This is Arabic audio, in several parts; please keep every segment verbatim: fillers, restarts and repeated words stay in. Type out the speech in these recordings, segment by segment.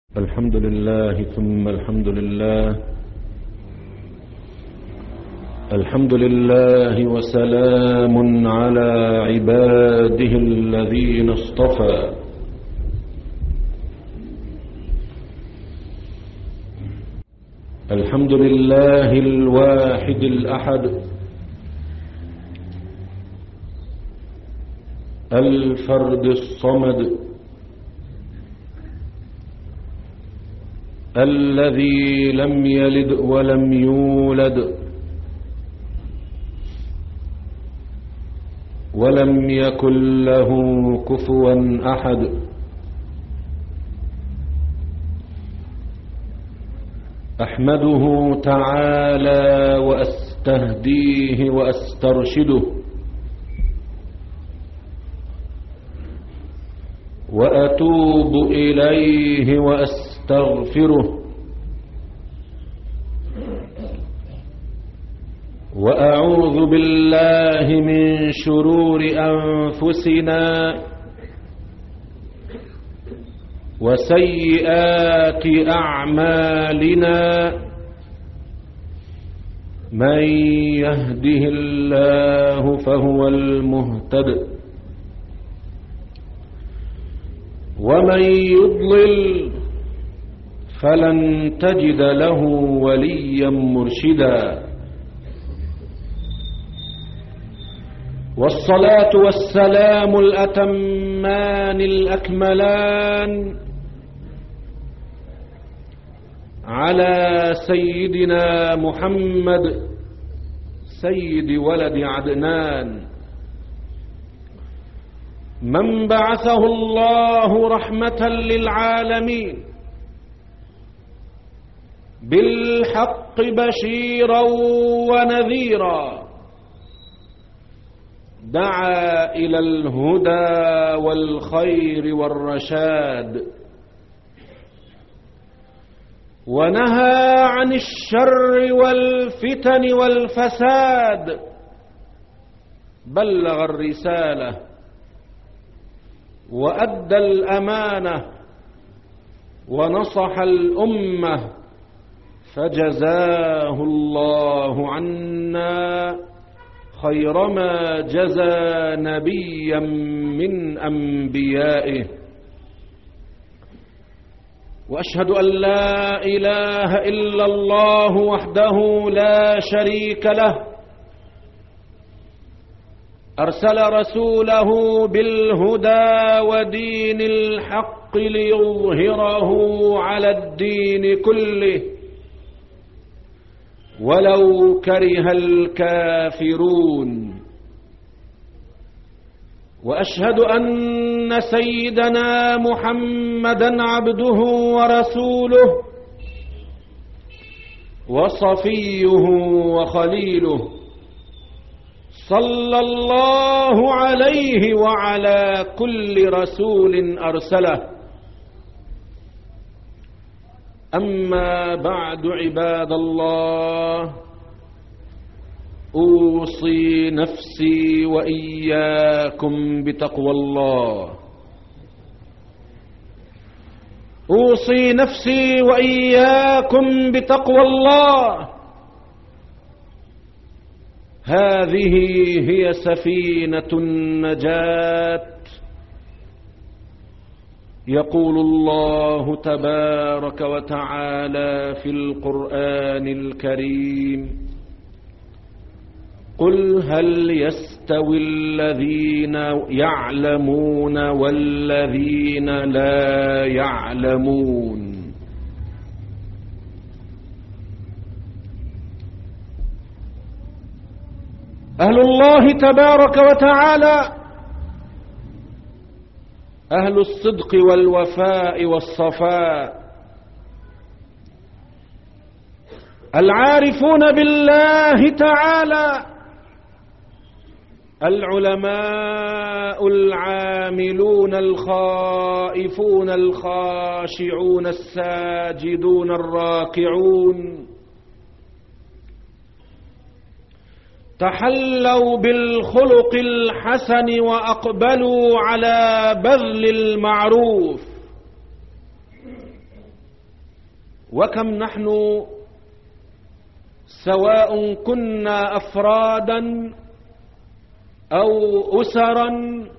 الحمد لله ثم الحمد لله الحمد لله وسلام على عباده الذين اصطفى الحمد لله الواحد الأحد الفرد الصمد الذي لم يلد ولم يولد ولم يكن له كفوا أحد أحمده تعالى وأستهديه وأسترشده وأتوب إليه وأستغفره وأعوذ بالله من شرور أنفسنا وسيئات أعمالنا من يهده الله فهو المهتد ومن يضلل فلن تجد له وليا مرشدا والصلاة والسلام الأتمان الأكملان على سيدنا محمد سيد ولد عدنان من بعثه الله رحمة للعالمين بالحق بشيرا ونذيرا دعا إلى الهدى والخير والرشاد ونهى عن الشر والفتن والفساد بلغ الرسالة وأدى الأمانة ونصح الأمة فجزاه الله عنا خير ما جزى نبيا من أنبيائه وأشهد أن لا إله إلا الله وحده لا شريك له أرسل رسوله بالهدى ودين الحق ليظهره على الدين كله ولو كره الكافرون وأشهد أن سيدنا محمدا عبده ورسوله وصفيه وخليله صلى الله عليه وعلى كل رسول أرسله أما بعد عباد الله أوصي نفسي وإياكم بتقوى الله أوصي نفسي وإياكم بتقوى الله هذه هي سفينة النجاة يقول الله تبارك وتعالى في القرآن الكريم قل هل يستوي الذين يعلمون والذين لا يعلمون أهل الله تبارك وتعالى أهل الصدق والوفاء والصفاء العارفون بالله تعالى العلماء العاملون الخائفون الخاشعون الساجدون الراكعون تحلوا بالخلق الحسن وأقبلوا على بذل المعروف وكم نحن سواء كنا أفرادا أو أسرا،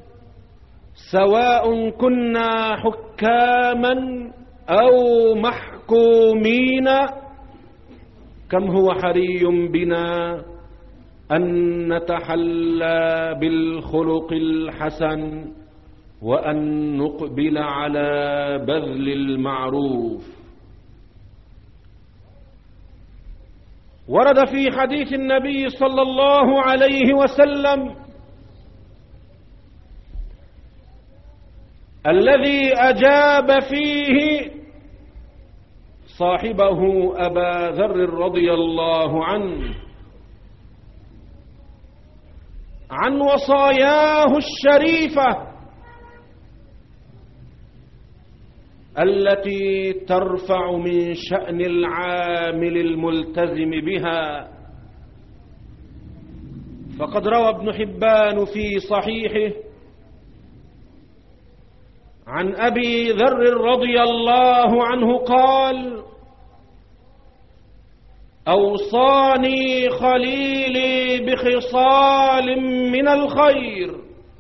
سواء كنا حكاما أو محكومين، كم هو حري بنا أن نتحلى بالخلق الحسن وأن نقبل على بذل المعروف. ورد في حديث النبي صلى الله عليه وسلم الذي أجاب فيه صاحبه أبا ذر رضي الله عنه عن وصاياه الشريفة التي ترفع من شأن العامل الملتزم بها. فقد روى ابن حبان في صحيحه عن أبي ذر رضي الله عنه قال: أوصاني خليلي بخصال من الخير،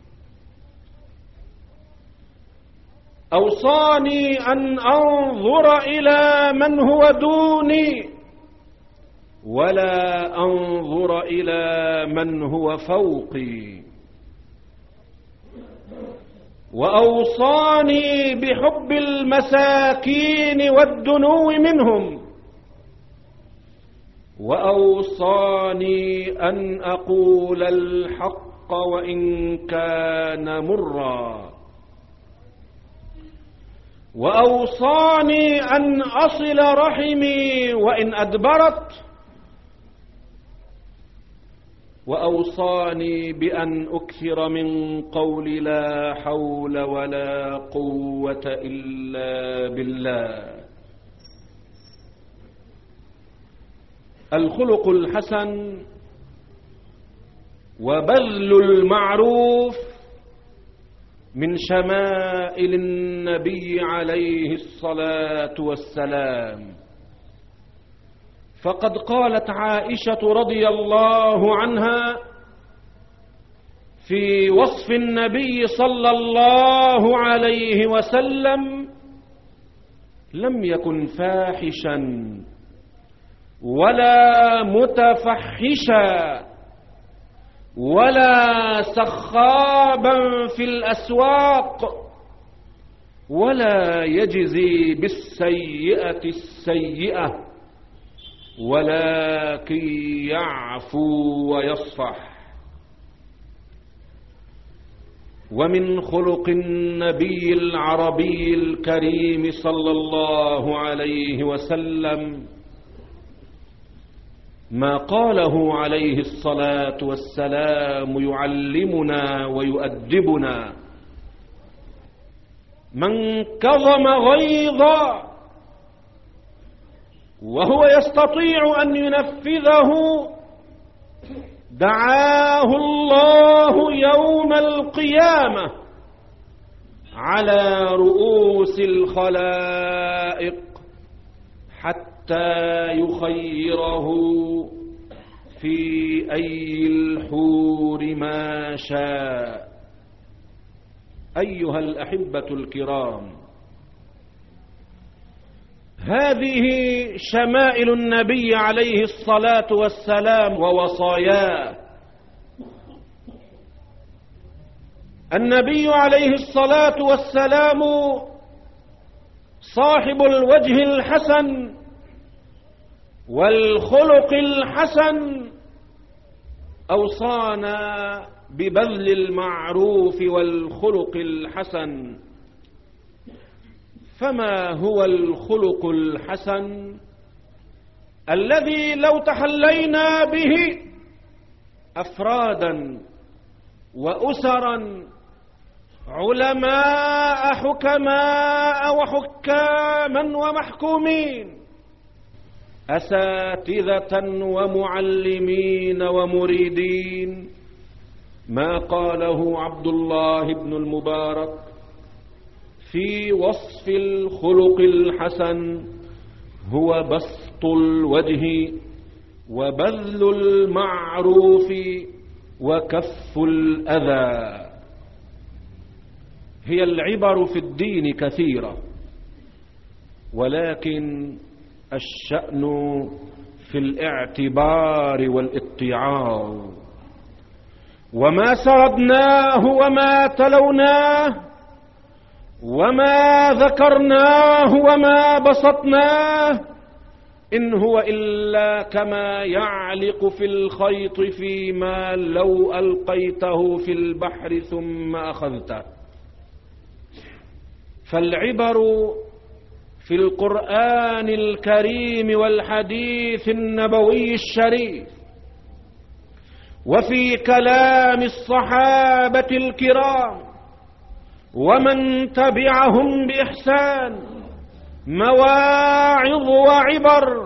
أوصاني أن أنظر إلى من هو دوني ولا أنظر إلى من هو فوقي، وأوصاني بحب المساكين والدنو منهم، وأوصاني أن أقول الحق وإن كان مرا، وأوصاني أن أصل رحمي وإن أدبرت، وأوصاني بأن أكثر من قول لا حول ولا قوة إلا بالله. الخلق الحسن وبذل المعروف من شمائل النبي عليه الصلاة والسلام. فقد قالت عائشة رضي الله عنها في وصف النبي صلى الله عليه وسلم: لم يكن فاحشا ولا متفحشا ولا سخابا في الأسواق ولا يجزي بالسيئة السيئة ولكن يعفو ويصفح. ومن خلق النبي العربي الكريم صلى الله عليه وسلم ما قاله عليه الصلاة والسلام يعلمنا ويؤدبنا: من كظم غيظا وهو يستطيع أن ينفذه دعاه الله يوم القيامة على رؤوس الخلائق حتى يخيره في أي الحور ما شاء. أيها الأحبة الكرام، هذه شمائل النبي عليه الصلاة والسلام ووصاياه. النبي عليه الصلاة والسلام صاحب الوجه الحسن والخلق الحسن أوصانا ببذل المعروف والخلق الحسن. فما هو الخلق الحسن الذي لو تحلينا به أفرادا وأسرا، علماء حكماء وحكاما ومحكومين، أساتذة ومعلمين ومريدين، ما قاله عبد الله بن المبارك في وصف الخلق الحسن هو بسط الوجه وبذل المعروف وكف الأذى. هي العبر في الدين كثيرة، ولكن الشأن في الاعتبار والاتعاظ. وما سردناه وما تلوناه وما ذكرناه وما بسطناه إن هو إلا كما يعلق في الخيط فيما لو ألقيته في البحر ثم أخذته. فالعبر في القرآن الكريم والحديث النبوي الشريف وفي كلام الصحابة الكرام ومن تبعهم بإحسان مواعظ وعبر،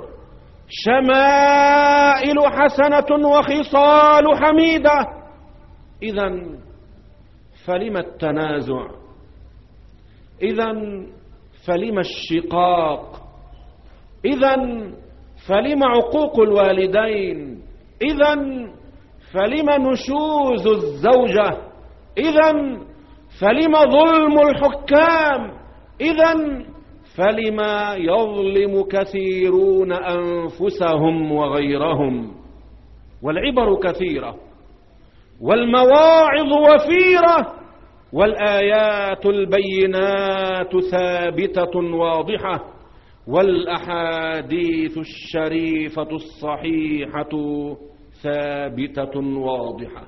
شمائل حسنة وخصال حميدة. إذن فلم التنازع؟ إذن فلم الشقاق؟ إذن فلم عقوق الوالدين؟ إذن فلم نشوز الزوجة؟ إذن فلم ظلم الحكام؟ إذن فلم يظلم كثيرون أنفسهم وغيرهم؟ والعبر كثيرة والمواعظ وفيرة والآيات البينات ثابتة واضحة والأحاديث الشريفة الصحيحة ثابتة واضحة.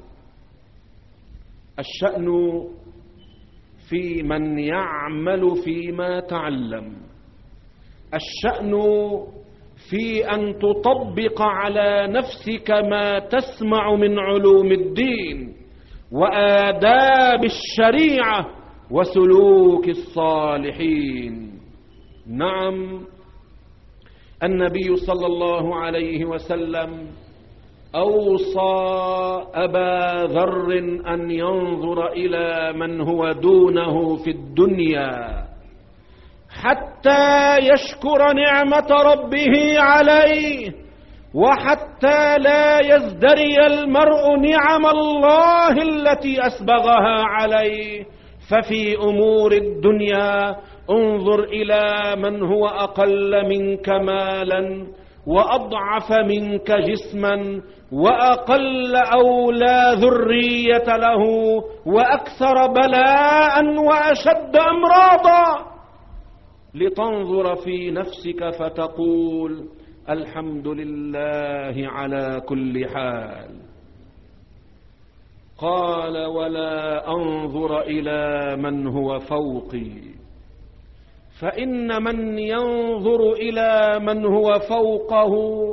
الشأن في من يعمل فيما تعلم، الشأن في أن تطبق على نفسك ما تسمع من علوم الدين وآداب الشريعة وسلوك الصالحين. نعم، النبي صلى الله عليه وسلم أوصى أبا ذر أن ينظر إلى من هو دونه في الدنيا حتى يشكر نعمة ربه عليه، وحتى لا يزدري المرء نعم الله التي أسبغها عليه. ففي أمور الدنيا انظر إلى من هو أقل منك مالا وأضعف منك جسما وأقل أولى ذرية له وأكثر بلاء وأشد أمراضا، لتنظر في نفسك فتقول الحمد لله على كل حال. قال ولا أنظر إلى من هو فوقي، فإن من ينظر إلى من هو فوقه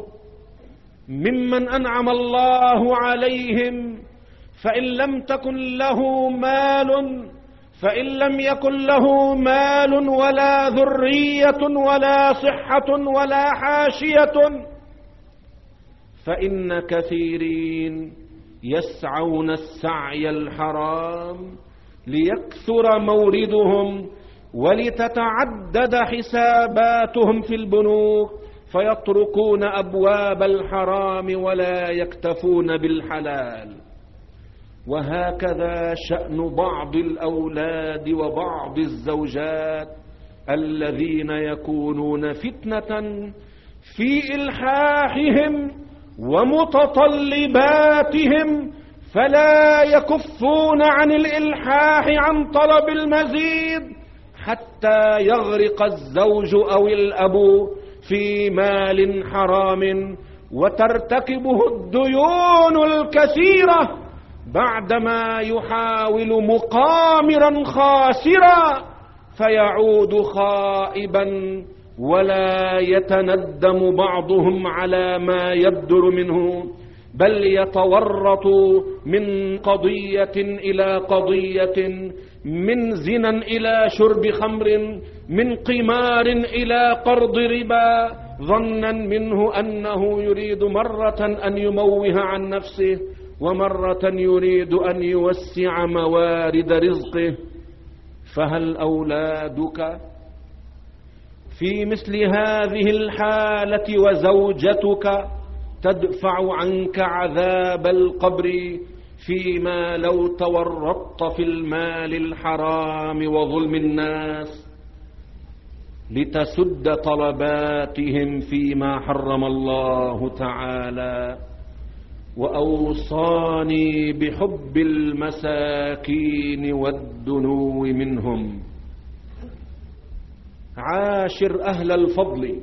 ممن أنعم الله عليهم، فإن لم تكن له مال فإن لم يكن له مال ولا ذرية ولا صحة ولا حاشية، فإن كثيرين يسعون السعي الحرام ليكثر موردهم ولتتعدد حساباتهم في البنوك، فيطرقون أبواب الحرام ولا يكتفون بالحلال. وهكذا شأن بعض الأولاد وبعض الزوجات الذين يكونون فتنة في إلحاحهم ومتطلباتهم، فلا يكفون عن الإلحاح عن طلب المزيد حتى يغرق الزوج أو الأب في مال حرام وترتكبه الديون الكثيرة بعدما يحاول مقامرا خاسرا فيعود خائبا، ولا يتندم بعضهم على ما يبدر منه، بل يتورط من قضية إلى قضية، من زنا إلى شرب خمر، من قمار إلى قرض ربا، ظنا منه أنه يريد مرة أن يموه عن نفسه ومرة يريد أن يوسع موارد رزقه. فهل أولادك في مثل هذه الحالة وزوجتك تدفع عنك عذاب القبر، فيما لو تورطت في المال الحرام وظلم الناس لتسد طلباتهم فيما حرم الله تعالى. وأوصاني بحب المساكين والدنو منهم. عاشر أهل الفضل،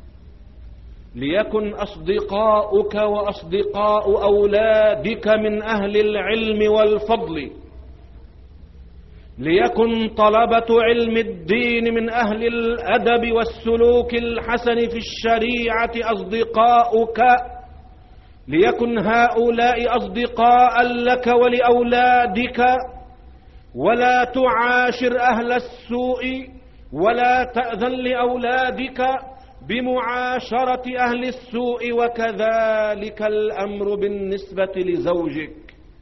ليكن أصدقاؤك وأصدقاء أولادك من أهل العلم والفضل، ليكن طلبة علم الدين من أهل الأدب والسلوك الحسن في الشريعة أصدقاؤك، ليكن هؤلاء أصدقاء لك ولأولادك. ولا تعاشر أهل السوء ولا تأذن لأولادك بمعاشرة أهل السوء، وكذلك الأمر بالنسبة لزوجك،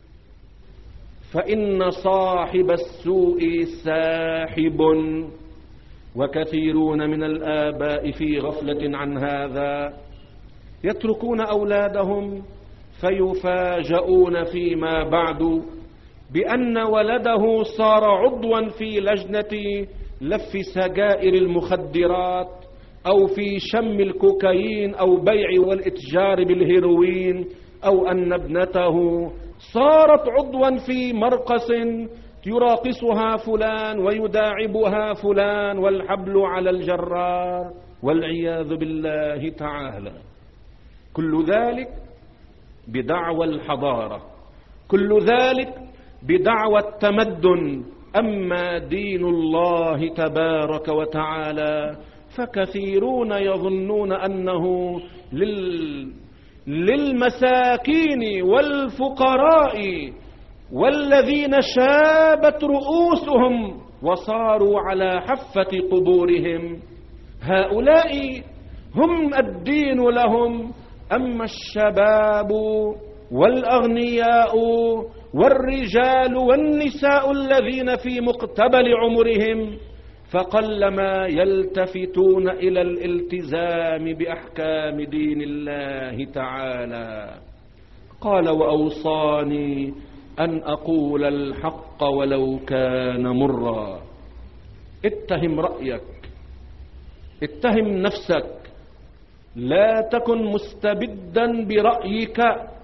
فإن صاحب السوء ساحب. وكثيرون من الآباء في غفلة عن هذا، يتركون أولادهم فيفاجؤون فيما بعد بأن ولده صار عضوا في لجنة لف سجائر المخدرات، أو في شم الكوكايين، أو بيع والإتجار بالهيروين، أو أن ابنته صارت عضوا في مرقص يراقصها فلان ويداعبها فلان، والحبل على الجرار والعياذ بالله تعالى. كل ذلك بدعوى الحضارة، كل ذلك بدعوى التمدن. أما دين الله تبارك وتعالى فكثيرون يظنون أنه لل... للمساكين والفقراء والذين شابت رؤوسهم وصاروا على حافة قبورهم، هؤلاء هم الدين لهم. أما الشباب والأغنياء والرجال والنساء الذين في مقتبل عمرهم فقلما يلتفتون إلى الالتزام بأحكام دين الله تعالى. قال: وأوصاني أن أقول الحق ولو كان مرا. اتهم رأيك، اتهم نفسك، لا تكن مستبدا برأيك،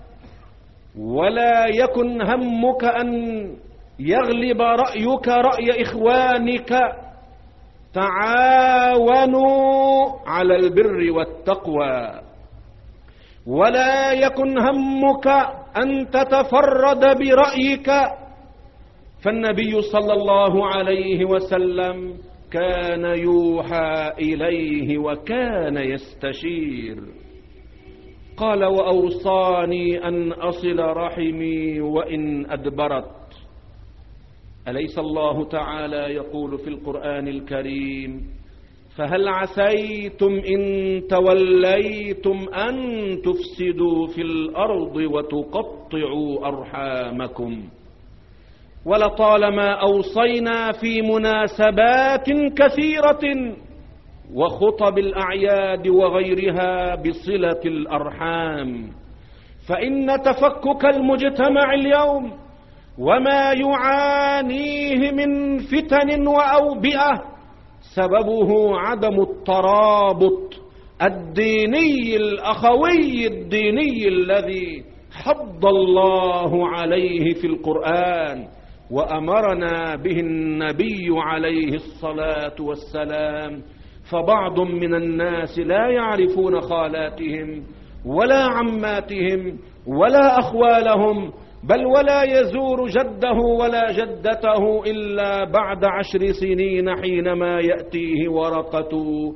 ولا يكن همك أن يغلب رأيك رأي إخوانك. تعاونوا على البر والتقوى، ولا يكن همك أن تتفرد برأيك. فالنبي صلى الله عليه وسلم كان يوحى إليه وكان يستشير. قال: وأوصاني أن أصل رحمي وإن أدبرت. أليس الله تعالى يقول في القرآن الكريم: فهل عسيتم إن توليتم أن تفسدوا في الأرض وتقطعوا أرحامكم؟ ولطالما أوصينا في مناسبات كثيرة وخطب الأعياد وغيرها بصلة الأرحام، فإن تفكك المجتمع اليوم وما يعانيه من فتن وأوبئة سببه عدم الترابط الديني الأخوي الديني الذي حض الله عليه في القرآن وأمرنا به النبي عليه الصلاة والسلام. فبعض من الناس لا يعرفون خالاتهم ولا عماتهم ولا أخوالهم، بل ولا يزور جده ولا جدته إلا بعد عشر سنين حينما يأتيه ورقة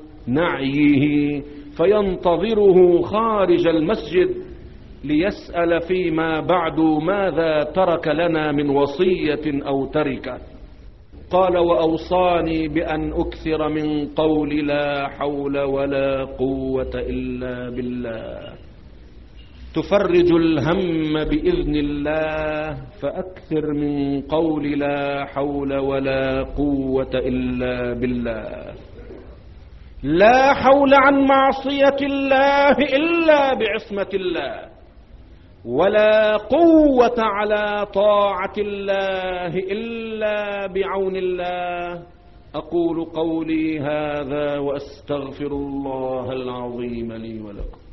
نعيه فينتظره خارج المسجد ليسأل فيما بعد ماذا ترك لنا من وصية أو تركة. قال: وأوصاني بأن أكثر من قول لا حول ولا قوة إلا بالله. تفرج الهم بإذن الله، فأكثر من قول لا حول ولا قوة إلا بالله. لا حول عن معصية الله إلا بعصمة الله، ولا قوة على طاعة الله إلا بعون الله. أقول قولي هذا وأستغفر الله العظيم لي ولكم.